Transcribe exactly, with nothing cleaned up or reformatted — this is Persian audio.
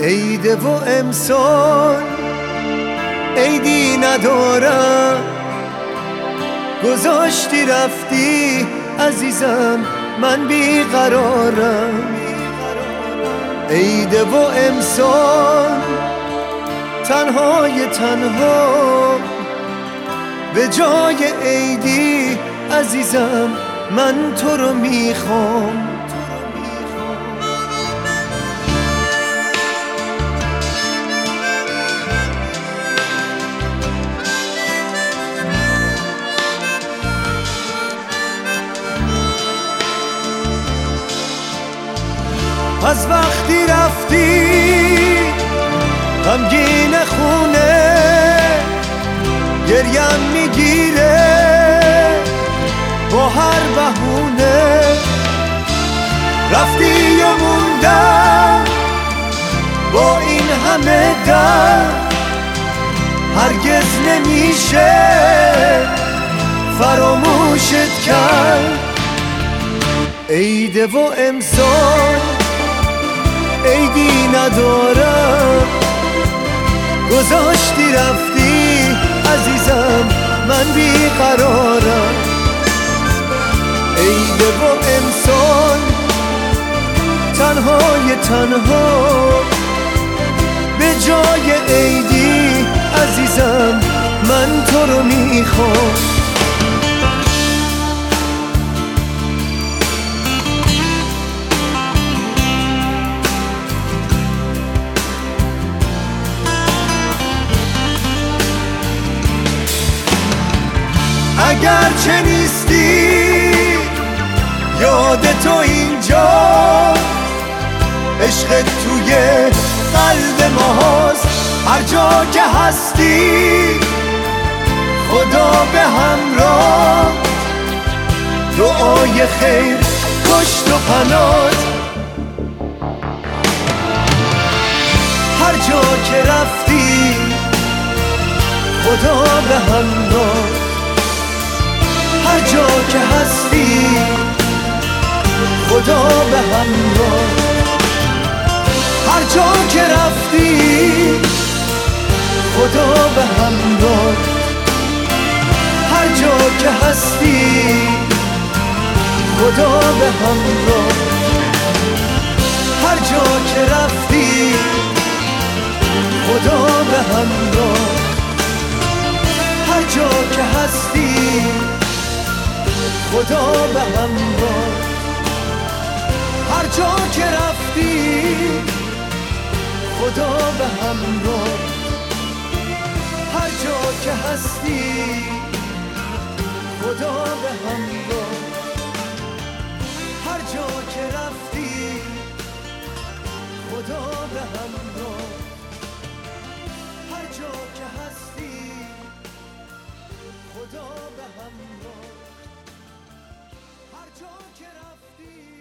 عید و امسال عیدی ندارم، گذاشتی رفتی عزیزم من بیقرارم. عید و امسال تنهای تنها، به جای عیدی عزیزم من تو رو میخوام. از وقتی رفتی غمگین خونه، گریم میگیره با هر بهونه. رفتی و موندم با این همه درد، هرگز نمیشه فراموشت کرد. عید و امسال عیدی ندارم، گذاشتی رفتی عزیزم من بیقرارم. عید و امسال تنهای تنها، به جای عیدی عزیزم من تو رو میخوام. اگر چه نیستی یاد تو اینجا، عشق توی قلب ماست. هر جا که هستی خدا به همراه، دعای خیر پشت و پناهت. هر جا که رفتی خدا به همراه، هر جا که هستی خدا به همراه. هر جا که رفتی خدا به همراه، هر جا که هستی خدا به همراه. هر جا که رفتی خدا به همراه، هر جا که هستی خدا به همراه. هر جا که رفتی خدا به همراه، هر جا که هستی خدا به همراه. هر جا که رفتی خدا به همراه، هر جا که هستی خدا به همراه. هر جا که رفتی